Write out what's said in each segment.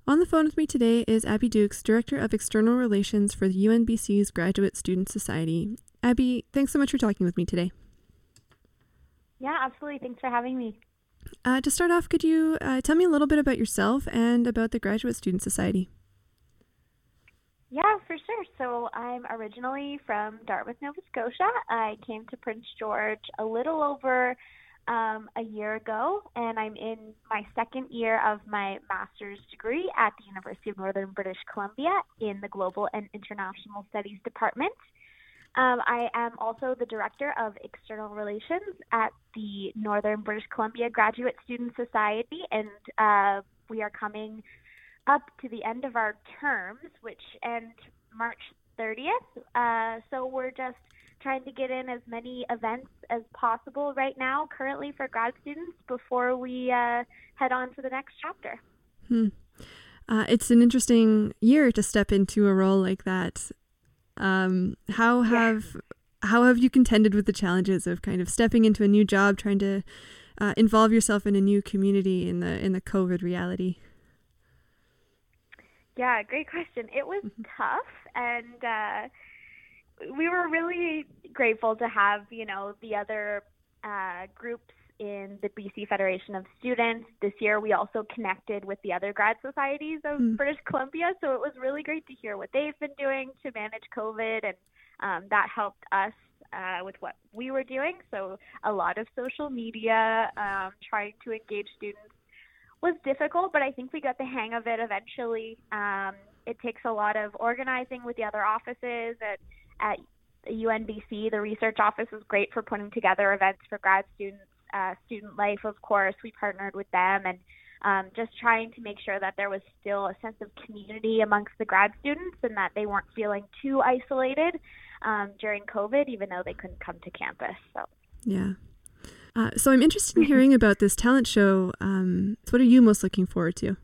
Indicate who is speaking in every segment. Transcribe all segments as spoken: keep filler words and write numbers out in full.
Speaker 1: On the phone with me today is Abby Dukes, Director of External Relations for the U N B C's Graduate Student Society. Abby, thanks so much for talking with me today.
Speaker 2: Yeah, absolutely. Thanks for having me.
Speaker 1: Uh, to start off, could you uh, tell me a little bit about yourself and about the Graduate Student Society?
Speaker 2: Yeah, for sure. So I'm originally from Dartmouth, Nova Scotia. I came to Prince George a little over um, a year ago, and I'm in my second year of my master's degree at the University of Northern British Columbia in the Global and International Studies Department. Um, I am also the Director of External Relations at the Northern British Columbia Graduate Student Society, and uh, we are coming up to the end of our terms, which end March thirtieth. Uh, so we're just trying to get in as many events as possible right now, currently for grad students, before we uh, head on to the next chapter.
Speaker 1: Hmm. Uh, it's an interesting year to step into a role like that. Um, how have yeah. how have you contended with the challenges of kind of stepping into a new job, trying to uh, involve yourself in a new community in the in the COVID reality?
Speaker 2: Yeah, great question. It was
Speaker 1: Mm-hmm.
Speaker 2: tough, and uh, we were really grateful to have, you know, the other uh, groups in the B C Federation of Students. This year, we also connected with the other grad societies of mm. British Columbia, so it was really great to hear what they've been doing to manage COVID, and um, that helped us uh, with what we were doing. So a lot of social media, um, trying to engage students was difficult, but I think we got the hang of it eventually. Um, it takes a lot of organizing with the other offices at, at U N B C. The research office was great for putting together events for grad students. Uh, Student Life, of course, we partnered with them, and um, just trying to make sure that there was still a sense of community amongst the grad students and that they weren't feeling too isolated um, during COVID, even though they couldn't come to campus. So
Speaker 1: yeah. Uh, so I'm interested in hearing about this talent show. Um, so what are you most looking forward to?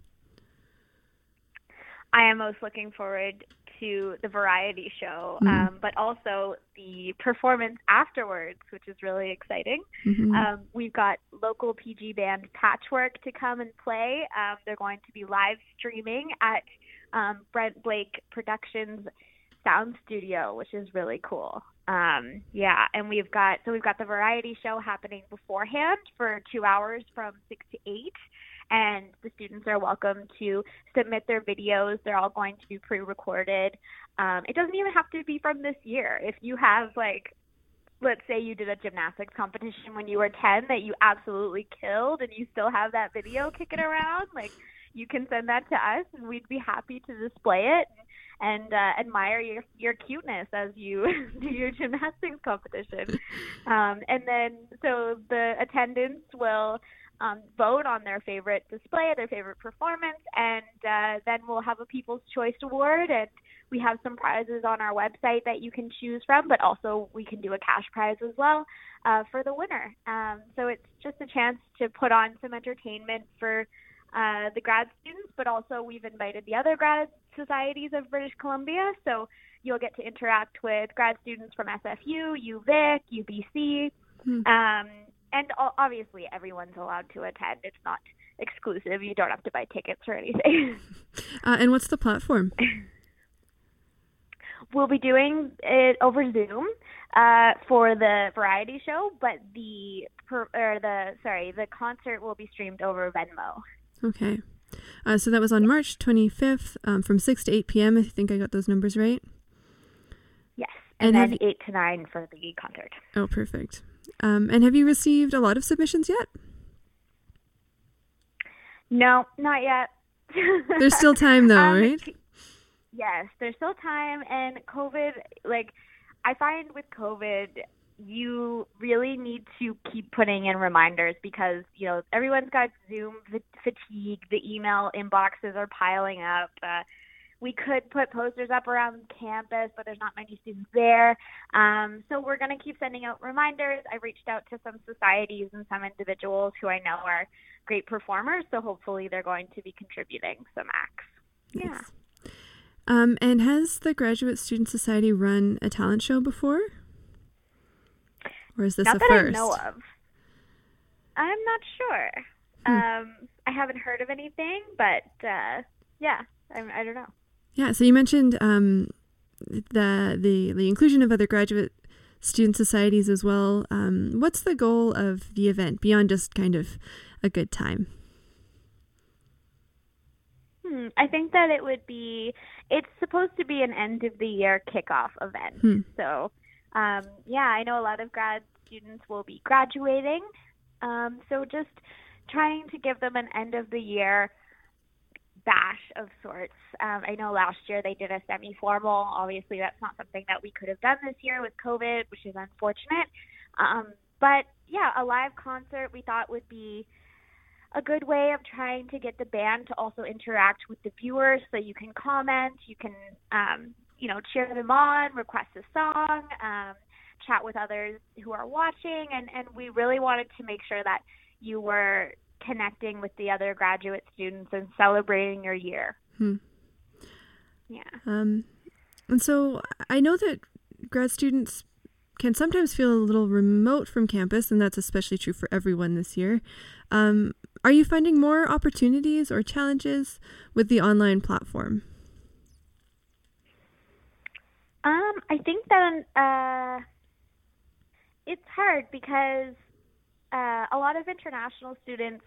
Speaker 2: I am most looking forward to the variety show, mm-hmm. um, but also the performance afterwards, which is really exciting. Mm-hmm. Um, we've got local P G band Patchwork to come and play. Um, they're going to be live streaming at um, Brent Blake Productions Sound Studio, which is really cool. Um, yeah, and we've got, so we've got the variety show happening beforehand for two hours from six to eight, and the students are welcome to submit their videos. They're all going to be pre-recorded. Um, it doesn't even have to be from this year. If you have, like, let's say you did a gymnastics competition when you were ten that you absolutely killed and you still have that video kicking around, like, you can send that to us and we'd be happy to display it and uh, admire your your cuteness as you do your gymnastics competition. Um, and then, so the attendants will um, vote on their favorite display, their favorite performance, and uh, then we'll have a People's Choice Award, and we have some prizes on our website that you can choose from, but also we can do a cash prize as well uh, for the winner. Um, so it's just a chance to put on some entertainment for Uh, the grad students, but also we've invited the other grad societies of British Columbia, so you'll get to interact with grad students from S F U, U Vic, U B C, hmm. um, and obviously everyone's allowed to attend. It's not exclusive. You don't have to buy tickets or anything.
Speaker 1: Uh, and what's the platform?
Speaker 2: We'll be doing it over Zoom uh, for the variety show, but the per, or the sorry the concert will be streamed over Venmo.
Speaker 1: Okay. Uh, so that was on March twenty-fifth um, from six to eight p.m. I think I got those numbers right.
Speaker 2: Yes. And, and then you... eight to nine for the concert.
Speaker 1: Oh, perfect. Um, and have you received a lot of submissions yet?
Speaker 2: No, not yet.
Speaker 1: There's still time though, um, right?
Speaker 2: Yes, there's still time. And COVID, like, I find with COVID, you really need to keep putting in reminders because, you know, everyone's got Zoom fatigue. The email inboxes are piling up. Uh, we could put posters up around campus, but there's not many students there. Um, so we're going to keep sending out reminders. I reached out to some societies and some individuals who I know are great performers. So hopefully they're going to be contributing some acts.
Speaker 1: Nice.
Speaker 2: Yeah.
Speaker 1: Um, and has the Graduate Student Society run a talent show before? Or is this
Speaker 2: not
Speaker 1: a
Speaker 2: that
Speaker 1: first?
Speaker 2: I know of. I'm not sure. Hmm. Um, I haven't heard of anything, but uh, yeah, I, I don't know.
Speaker 1: Yeah, so you mentioned um, the, the, the inclusion of other graduate student societies as well. Um, what's the goal of the event beyond just kind of a good time?
Speaker 2: Hmm, I think that it would be, it's supposed to be an end of the year kickoff event.
Speaker 1: Hmm.
Speaker 2: So, um, yeah, I know a lot of grad students will be graduating. Um, so just trying to give them an end of the year bash of sorts. Um, I know last year they did a semi-formal. Obviously, that's not something that we could have done this year with COVID, which is unfortunate. Um, but yeah, a live concert we thought would be a good way of trying to get the band to also interact with the viewers, so you can comment, you can, um, you know, cheer them on, request a song, um, chat with others who are watching, and, and we really wanted to make sure that you were connecting with the other graduate students and celebrating your year.
Speaker 1: Hmm.
Speaker 2: Yeah.
Speaker 1: Um, and so I know that grad students can sometimes feel a little remote from campus, and that's especially true for everyone this year. Um, are you finding more opportunities or challenges with the online platform?
Speaker 2: Um, I think that uh, it's hard because uh, a lot of international students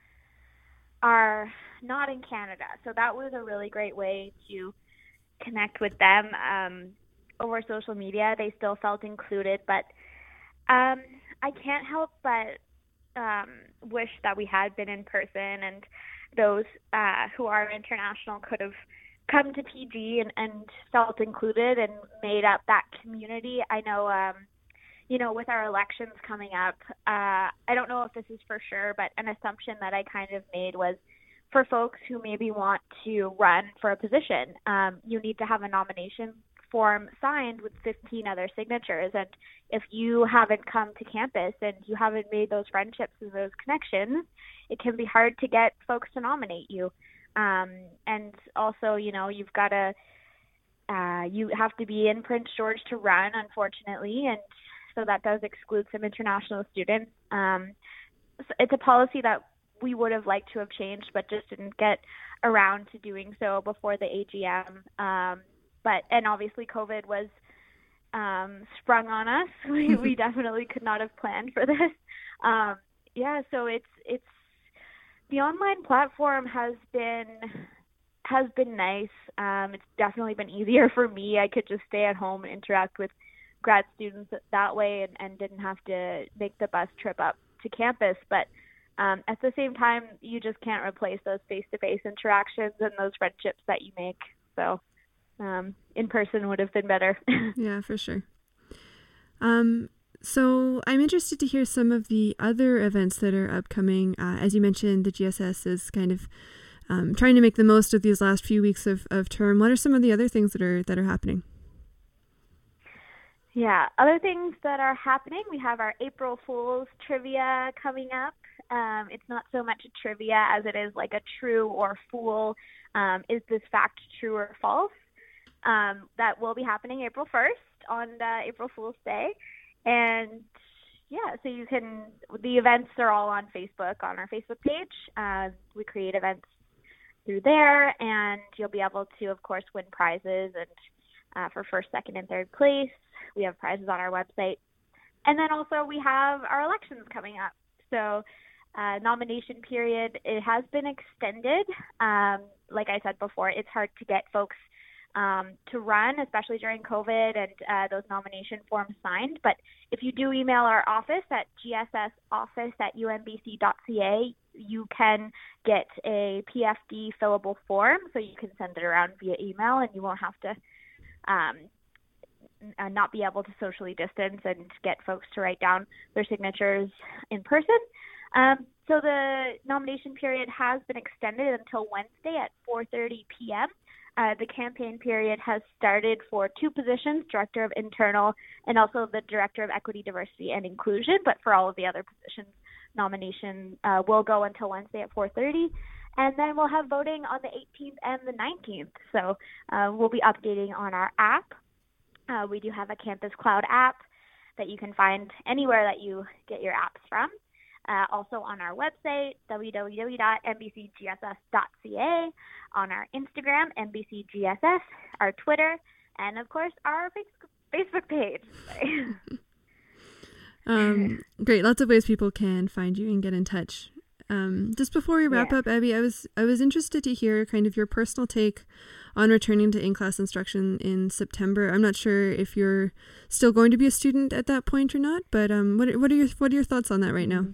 Speaker 2: are not in Canada, so that was a really great way to connect with them um, over social media. They still felt included, but um, I can't help but um, wish that we had been in person, and those uh, who are international could have come to P G and, and felt included and made up that community. I know, um, you know, with our elections coming up, uh, I don't know if this is for sure, but an assumption that I kind of made was for folks who maybe want to run for a position, um, you need to have a nomination form signed with fifteen other signatures. And if you haven't come to campus and you haven't made those friendships and those connections, it can be hard to get folks to nominate you. Um, and also, you know, you've got to, uh, you have to be in Prince George to run, unfortunately. And so that does exclude some international students. Um, so it's a policy that we would have liked to have changed, but just didn't get around to doing so before the A G M. Um, but, and obviously COVID was um, sprung on us. We, we definitely could not have planned for this. Um, yeah, so it's, it's, the online platform has been, has been nice. Um, it's definitely been easier for me. I could just stay at home and interact with grad students that way and, and didn't have to make the bus trip up to campus. But um, at the same time, you just can't replace those face-to-face interactions and those friendships that you make. So um, in person would have been better.
Speaker 1: Yeah, for sure. Um, so I'm interested to hear some of the other events that are upcoming. Uh, as you mentioned, the G S S is kind of um, trying to make the most of these last few weeks of, of term. What are some of the other things that are that are happening?
Speaker 2: Yeah, other things that are happening, we have our April Fool's trivia coming up. Um, it's not so much a trivia as it is like a true or fool. Um, is this fact true or false? Um, that will be happening April first on uh, April Fool's Day. And yeah, so you can, the events are all on Facebook, on our Facebook page. Uh, we create events through there, and you'll be able to, of course, win prizes and uh, for first, second, and third place. We have prizes on our website. And then also we have our elections coming up. So uh, nomination period, it has been extended. Um, like I said before, it's hard to get folks um, to run, especially during COVID, and uh, those nomination forms signed. But if you do email our office at g s s office at u m b c dot c a, you can get a P F D fillable form, so you can send it around via email, and you won't have to um, uh, not be able to socially distance and get folks to write down their signatures in person. Um, so the nomination period has been extended until Wednesday at four thirty p.m. Uh, the campaign period has started for two positions, Director of Internal and also the Director of Equity, Diversity, and Inclusion. But for all of the other positions, nomination uh, will go until Wednesday at four thirty. And then we'll have voting on the eighteenth and the nineteenth. So uh, we'll be updating on our app. Uh, we do have a Campus Cloud app that you can find anywhere that you get your apps from. Uh, also on our website, w w w dot n b c g s s dot c a, on our Instagram, N B C G S S, our Twitter, and of course our Facebook page.
Speaker 1: um, great, lots of ways people can find you and get in touch. Um, just before we wrap yeah. up, Abby, I was I was interested to hear kind of your personal take on returning to in-class instruction in September. I'm not sure if you're still going to be a student at that point or not, but um, what what are your what are your thoughts on that right now?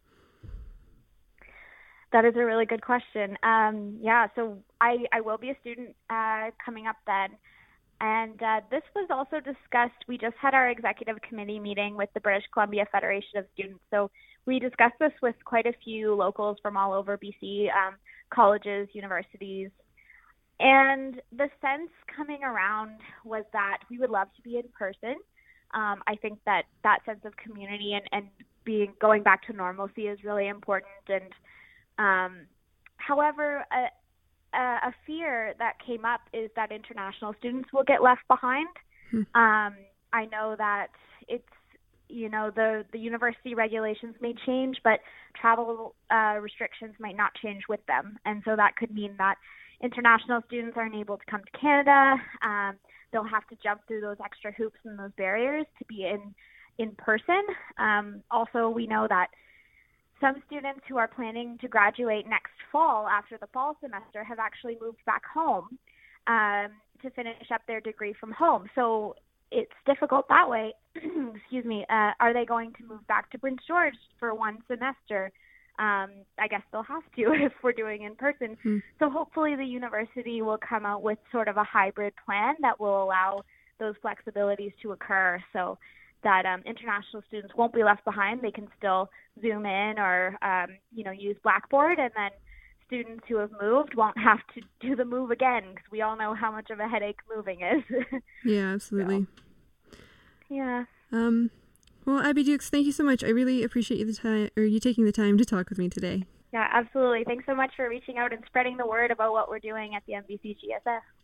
Speaker 2: That is a really good question. Um, yeah, so I, I will be a student uh, coming up then. And uh, this was also discussed. We just had our executive committee meeting with the British Columbia Federation of Students. So we discussed this with quite a few locals from all over B C, um, colleges, universities. And the sense coming around was that we would love to be in person. Um, I think that that sense of community and, and being going back to normalcy is really important. And Um, however, a, a fear that came up is that international students will get left behind. Hmm. Um, I know that it's, you know, the, the university regulations may change, but travel uh, restrictions might not change with them. And so that could mean that international students aren't able to come to Canada. Um, they'll have to jump through those extra hoops and those barriers to be in, in person. Um, also, we know that some students who are planning to graduate next fall after the fall semester have actually moved back home um, to finish up their degree from home. So it's difficult that way. Excuse me. Uh, are they going to move back to Prince George for one semester? Um, I guess they'll have to if we're doing in person. Hmm. So hopefully the university will come out with sort of a hybrid plan that will allow those flexibilities to occur. So that um, international students won't be left behind. They can still Zoom in or, um, you know, use Blackboard, and then students who have moved won't have to do the move again, because we all know how much of a headache moving is.
Speaker 1: Yeah, absolutely.
Speaker 2: So, yeah.
Speaker 1: Um, well, Abby Dukes, thank you so much. I really appreciate you the time, or you taking the time to talk with me today.
Speaker 2: Yeah, absolutely. Thanks so much for reaching out and spreading the word about what we're doing at the N B C G S S.